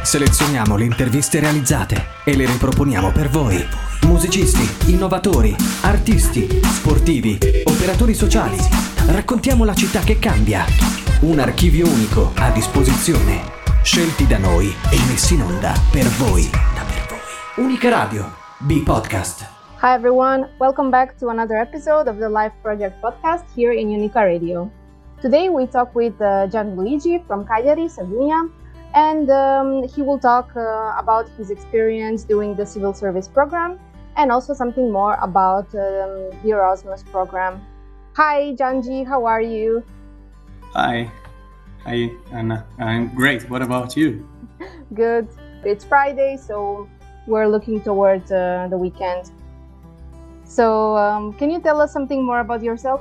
Selezioniamo le interviste realizzate e le riproponiamo per voi. Musicisti, innovatori, artisti, sportivi, operatori sociali. Raccontiamo la città che cambia. Un archivio unico a disposizione. Scelti da noi e messi in onda per voi. Unica Radio, B-Podcast. Hi everyone, welcome back to another episode of the Life Project podcast here in Unica Radio. Today we talk with Gianluigi from Cagliari, Sardinia, and he will talk about his experience doing the civil service program and also something more about the Erasmus program. Hi Gianji, how are you? Hi Anna, I'm great. What about you? Good. It's Friday, so we're looking towards the weekend. So can you tell us something more about yourself?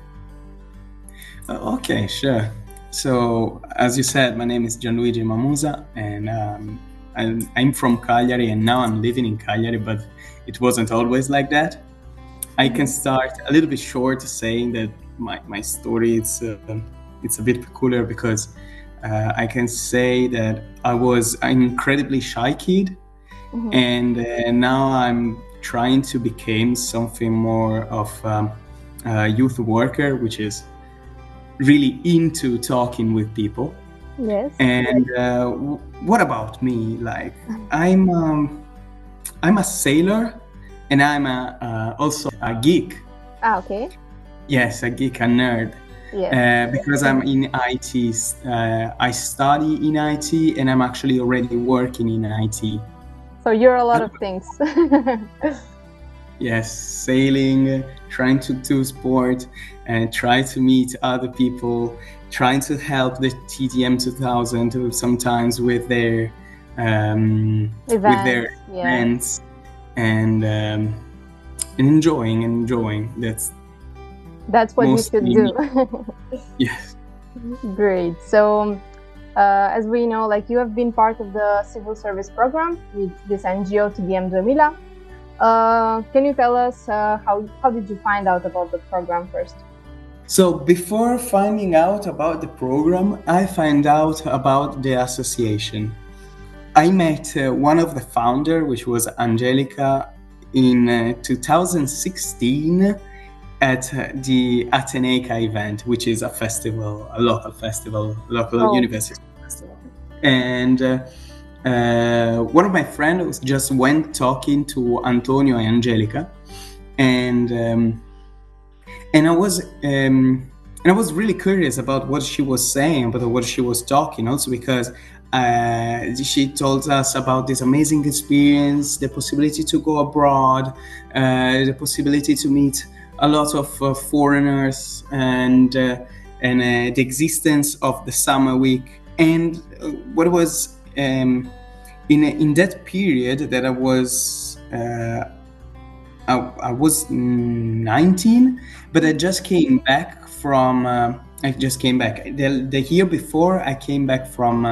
Okay, sure. So, as you said, my name is Gianluigi Mamusa, and I'm from Cagliari, and now I'm living in Cagliari, but it wasn't always like that. I can start a little bit short saying that my story it's a bit peculiar because I can say that I was an incredibly shy kid, and now I'm trying to become something more of a youth worker, which is really into talking with people. Yes. And what about me? Like, I'm a sailor, and I'm also a geek. Ah, okay. Yes, a geek, a nerd. Yes. Because I'm in IT. I study in IT, and I'm actually already working in IT. So you're a lot of things. Yes, sailing, trying to do sport, and try to meet other people, trying to help the TDM 2000 sometimes with their events, and enjoying. That's what mostly, you should do. Yes. Great. So, as we know, like you have been part of the civil service program with this NGO TDM 2000. Can you tell us how did you find out about the program first? So before finding out about the program, I found out about the association. I met one of the founder, which was Angelica, in 2016 at the Ateneica event, which is a local university festival. And one of my friends just went talking to Antonio and Angelica, and I was really curious about what she was saying, about what she was talking, also because she told us about this amazing experience, the possibility to go abroad, the possibility to meet a lot of foreigners, and the existence of the summer week, and what was in that period that I was 19, but I just came back from. The year before I came back from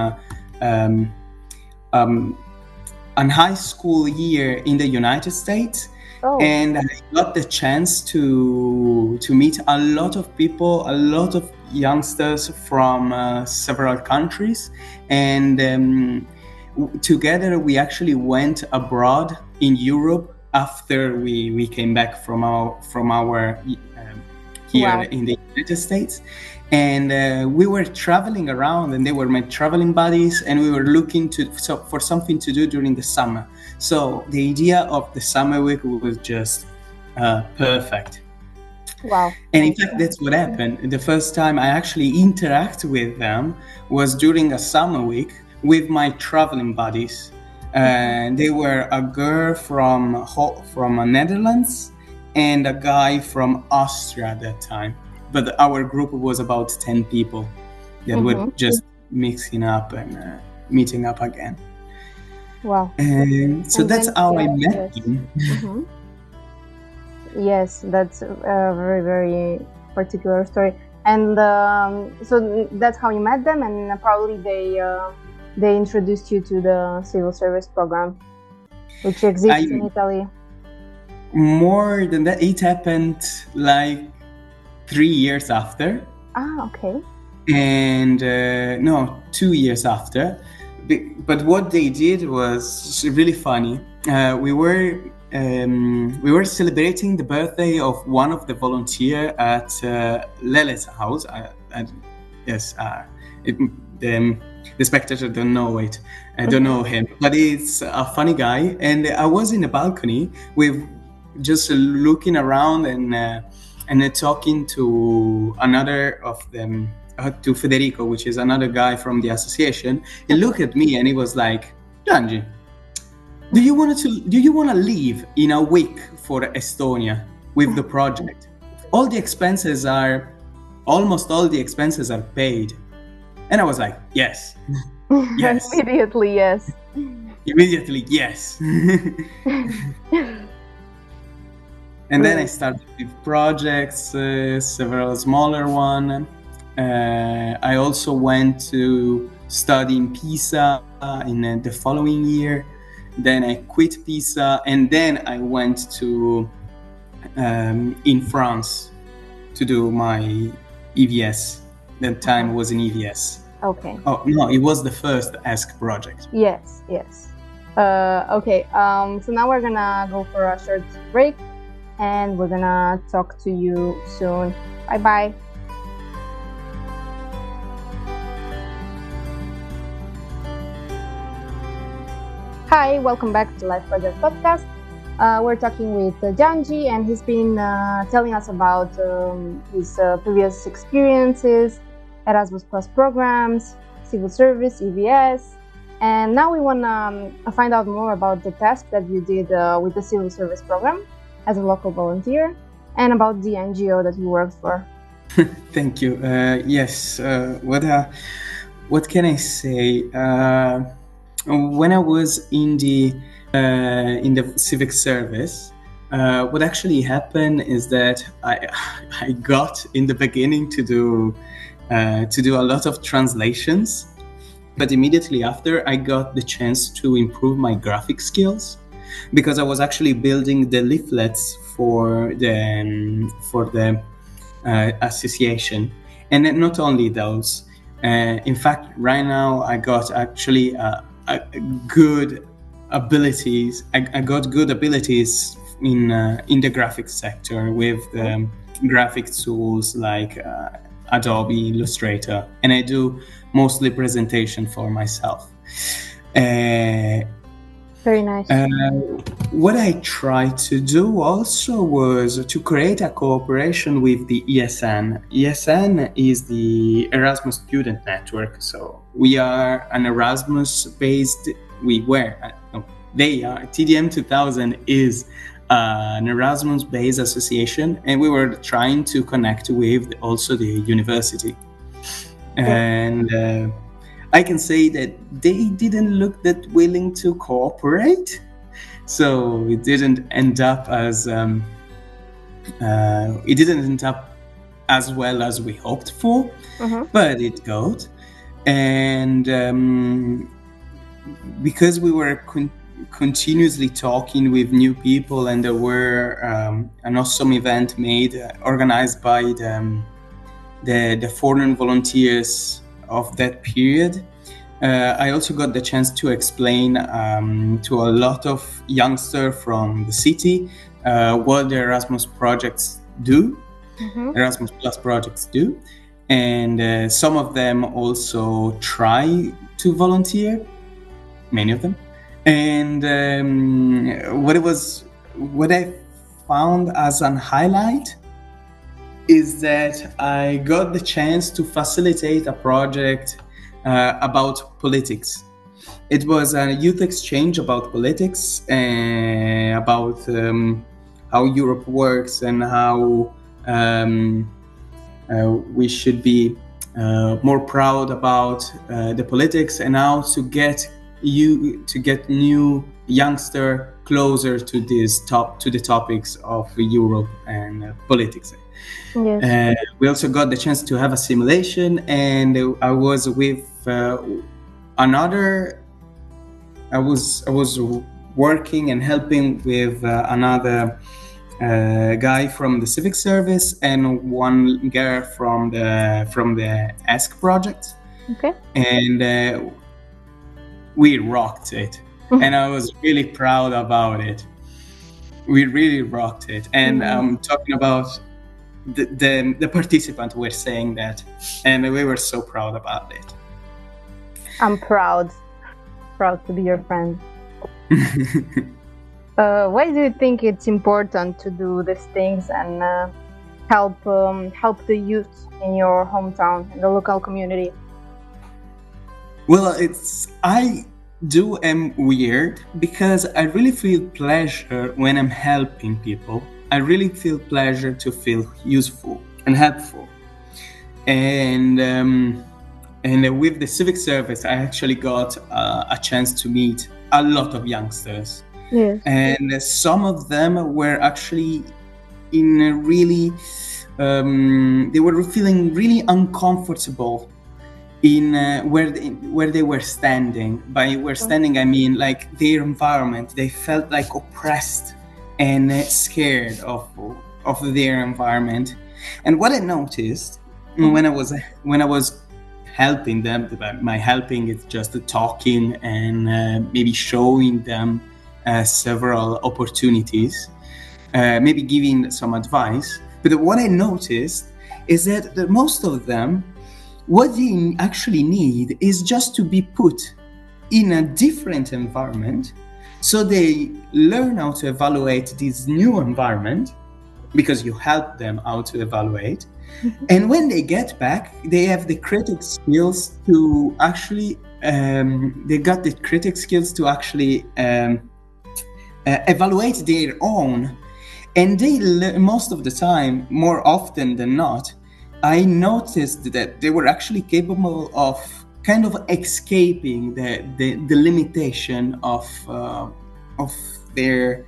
an high school year in the United States. Oh. And I got the chance to meet a lot of people, a lot of youngsters from several countries, and together we actually went abroad in Europe after we came back from our here in the United States, and we were traveling around, and they were my traveling buddies, and we were looking for something to do during the summer. So the idea of the summer week was just perfect. Wow. And in fact, that's what happened. The first time I actually interacted with them was during a summer week with my traveling buddies. They were a girl from Netherlands and a guy from Austria at that time. But our group was about 10 people that were just mixing up and meeting up again. Wow. And so that's how I met him. Yes, that's a very, very particular story. And so that's how you met them, and probably they introduced you to the civil service program, which exists in Italy. More than that, it happened like 3 years after. Ah, okay. And 2 years after, but what they did was really funny. We were celebrating the birthday of one of the volunteer at Lele's house. Yes, the spectator don't know it. I don't know him, but he's a funny guy. And I was in the balcony with just looking around and talking to another of them, to Federico, which is another guy from the association. He looked at me and he was like, Giangi, do you want to leave in a week for Estonia with the project? Almost all the expenses are paid. And I was like, yes. Yes. Immediately, yes. Immediately, yes. And then I started with projects, several smaller ones. I also went to study in Pisa in the following year. Then I quit Pisa, and then I went to in France to do my EVS. That time was in EVS. Okay. Oh no, it was the first ESC project. Yes. Okay. So now we're gonna go for a short break, and we're gonna talk to you soon. Bye bye. Hi, welcome back to Life Project Podcast. We're talking with Giangi, and he's been telling us about his previous experiences, Erasmus Plus programs, civil service, EVS, and now we want to find out more about the task that you did with the civil service program as a local volunteer, and about the NGO that you worked for. Thank you. Yes. What can I say? When I was in the civic service, what actually happened is that I got in the beginning to do a lot of translations, but immediately after I got the chance to improve my graphic skills, because I was actually building the leaflets for the association, and then not only those. In fact, right now I got actually good abilities. I got good abilities in the graphics sector with graphic tools like Adobe Illustrator, and I do mostly presentation for myself. Very nice. What I tried to do also was to create a cooperation with the ESN. ESN is the Erasmus Student Network. So we are an Erasmus-based. They are. TDM 2000 is an Erasmus-based association, and we were trying to connect with also the university. And I can say that they didn't look that willing to cooperate, so it didn't end up as well as we hoped for, but it got. And because we were continuously talking with new people, and there were an awesome event organized by the foreign volunteers of that period, I also got the chance to explain to a lot of youngsters from the city what the Erasmus projects do, Erasmus Plus projects do, and some of them also try to volunteer, many of them. And what I found as an highlight is that I got the chance to facilitate a project about politics. It was a youth exchange about politics, about how Europe works and how we should be more proud about the politics, and how to get new youngster closer to the topics of Europe and politics. Yes. We also got the chance to have a simulation, and I was with I was working and helping with another guy from the civic service and one girl from the ESC project. Okay. And we rocked it. And I was really proud about it. We really rocked it. And talking about the participants were saying that, and we were so proud about it. I'm proud to be your friend. Why do you think it's important to do these things and help the youth in your hometown, in the local community? Well, I am weird because I really feel pleasure when I'm helping people. I really feel pleasure to feel useful and helpful. And with the civic service, I actually got a chance to meet a lot of youngsters. Yes. And some of them were actually in a really, they were feeling really uncomfortable in where they were standing. By where standing, I mean like their environment. They felt like oppressed and scared of their environment. And what I noticed when I was helping them, my helping is just talking and maybe showing them several opportunities, maybe giving some advice. But what I noticed is that most of them, what they actually need is just to be put in a different environment, so they learn how to evaluate this new environment, because you help them how to evaluate. And when they get back, they have the critical skills to actually, evaluate their own. And they most of the time, more often than not, I noticed that they were actually capable of kind of escaping the limitation of their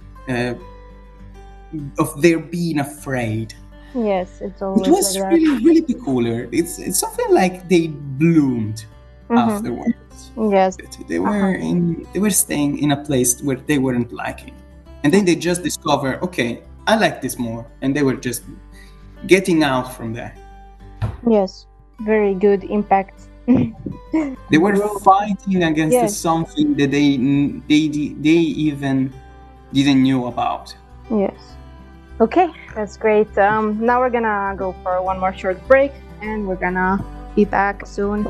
being afraid. Yes, it's always. It was like really, really peculiar. It's something like they bloomed afterwards. Yes. They were staying in a place where they weren't liking, and then they just discover, okay, I like this more, and they were just getting out from there. Yes, very good impact. They were fighting against something that they even didn't know about. Yes. Okay, that's great. Now we're gonna go for one more short break, and we're gonna be back soon.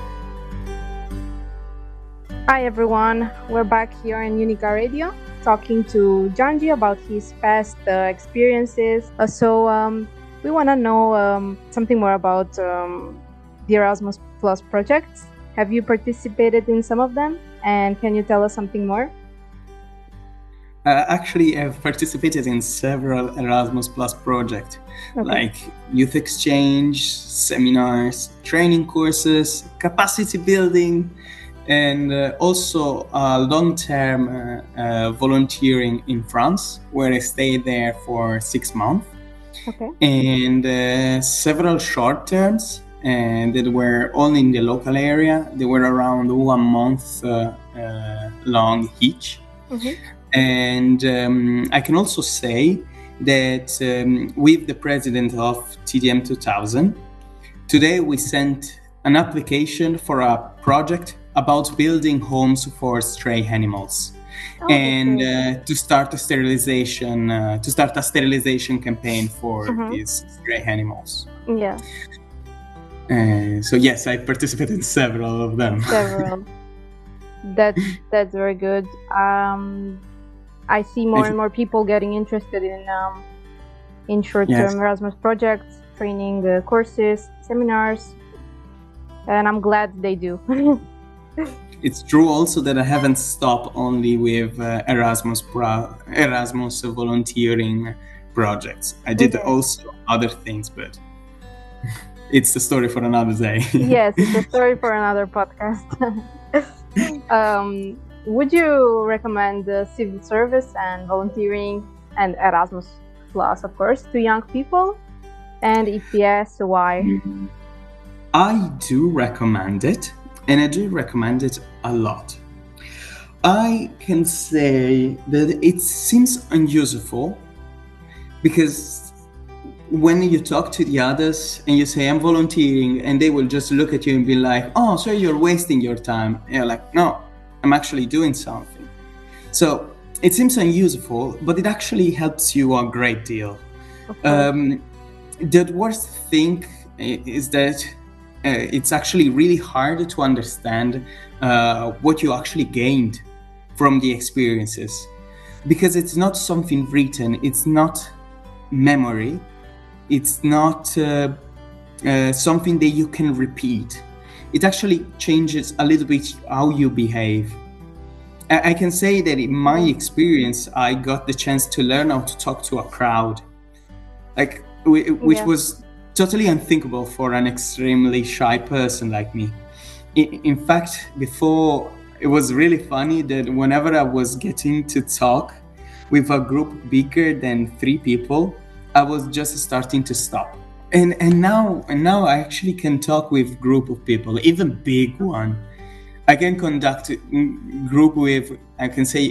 Hi everyone, we're back here in Unica Radio, talking to Giangi about his past experiences. We want to know something more about the Erasmus Plus projects. Have you participated in some of them? And can you tell us something more? Actually, I've participated in several Erasmus Plus projects, like youth exchange, seminars, training courses, capacity building, and also long-term volunteering in France, where I stayed there for 6 months. Okay. And several short terms, and that were all in the local area. They were around 1 month long each. And I can also say that with the president of TDM 2000, today we sent an application for a project about building homes for stray animals. To start a sterilization campaign for these stray animals. Yeah. So yes, I participated in several of them. Several. That's very good. I see more and more people getting interested in short-term Erasmus projects, training courses, seminars, and I'm glad they do. It's true also that I haven't stopped only with Erasmus volunteering projects. I did also other things, but it's the story for another day. Yes, it's a story for another podcast. Would you recommend civil service and volunteering and Erasmus Plus, of course, to young people? And if yes, why? I do recommend it. And I do recommend it a lot. I can say that it seems unuseful because when you talk to the others and you say, I'm volunteering, and they will just look at you and be like, oh, so you're wasting your time. And you're like, no, I'm actually doing something. So it seems unuseful, but it actually helps you a great deal. The worst thing is that it's actually really hard to understand what you actually gained from the experiences, because it's not something written, it's not memory, it's not something that you can repeat. It actually changes a little bit how you behave. I can say that in my experience, I got the chance to learn how to talk to a crowd, which was totally unthinkable for an extremely shy person like me. In fact, before, it was really funny that whenever I was getting to talk with a group bigger than 3 people, I was just starting to stop. And now I actually can talk with group of people, even big one. I can conduct a group with, I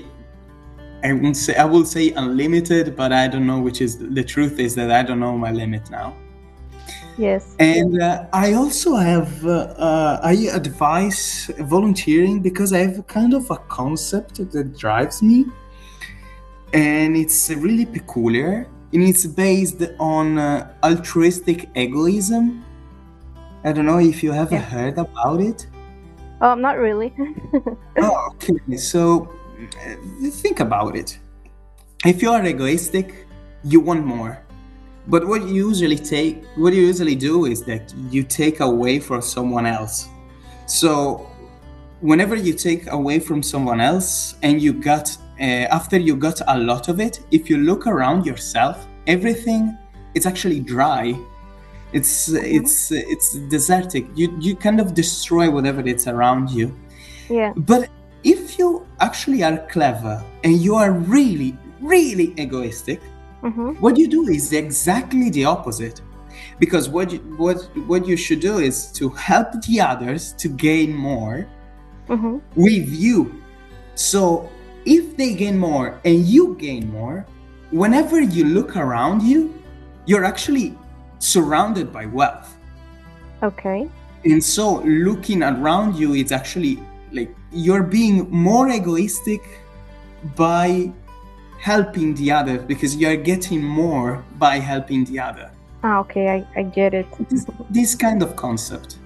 will say unlimited, but I don't know which is, the truth is that I don't know my limit now. Yes. And I also have, I advise volunteering because I have kind of a concept that drives me. And it's really peculiar. And it's based on altruistic egoism. I don't know if you ever heard about it. Not really. Oh, okay. So think about it. If you are egoistic, you want more. But what you usually do is that you take away from someone else. So whenever you take away from someone else and you got after you got a lot of it, if you look around yourself, everything is actually dry. It's desertic. You kind of destroy whatever it's around you. Yeah. But if you actually are clever and you are really, really egoistic, what you do is exactly the opposite. Because what you should do is to help the others to gain more with you. So if they gain more and you gain more, whenever you look around you, you're actually surrounded by wealth. Okay. And so looking around you, it's actually like you're being more egoistic by helping the other, because you're getting more by helping the other. Okay, I get it. This kind of concept.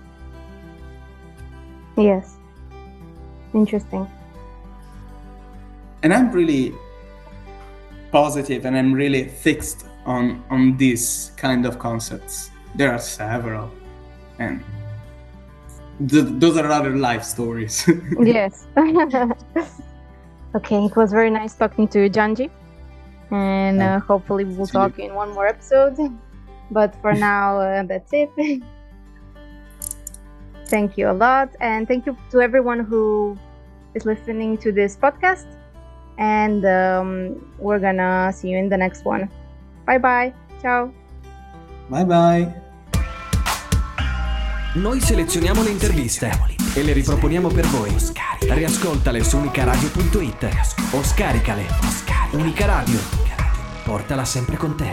Yes. Interesting. And I'm really positive and I'm really fixed on these kind of concepts. There are several, and those are other life stories. Yes. Okay, it was very nice talking to you, Janji, and hopefully we'll talk in one more episode. But for now, that's it. Thank you a lot, and thank you to everyone who is listening to this podcast. And we're gonna see you in the next one. Bye bye. Ciao. Bye bye. Noi selezioniamo le interviste e le riproponiamo per voi. Riascoltale su unicaradio.it o scaricale. Unica Radio. Portala sempre con te.